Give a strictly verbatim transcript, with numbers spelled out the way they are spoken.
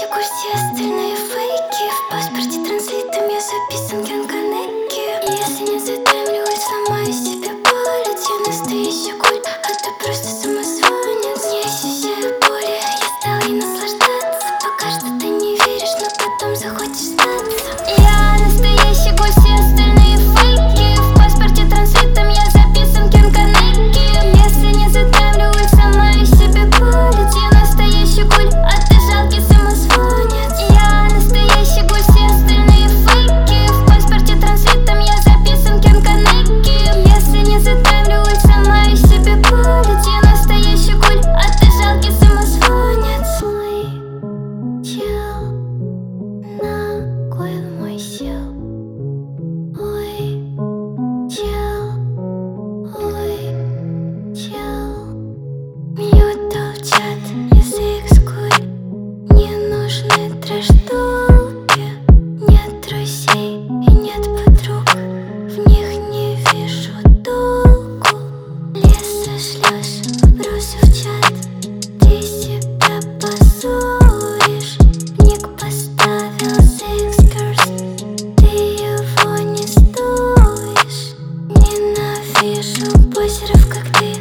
гуль, все остальные фейки. В паспорте транслитом я записан Кен Канеки. Если не задаймлю уль, сломаю себе палец. Я настоящий гуль, а ты просто самозванец. Не ощущаю боли, я стала ей наслаждаться. Пока что ты не веришь, но потом захочешь сдаться. Я настоящий гуль, все остальные фейки. В паспорте транслитом я записан Кен Канеки. Если не задаймлю уль, сломаю себе палец. Я настоящий гуль, а ты жалкий самозванец. Я настоящий гуль, все остальные фейки. В паспорте транслитом я записан Кен Канеки. Если не задаймлю уль, сломаю себе палец. Я настоящий гуль, а ты жалкий самозванец. Мой чел на койл мой сел. Ой, чел, ой, чел. Мьютал чат, язык скуль. Не нужны трэш-толки. Нет друзей и нет подруг. В них не вижу толку. Лес шлёшь, вопросы в чат. Ты себя позоришь. Ник поставил Six Girls. Ты его не стоишь. Ненавижу позеров, как ты.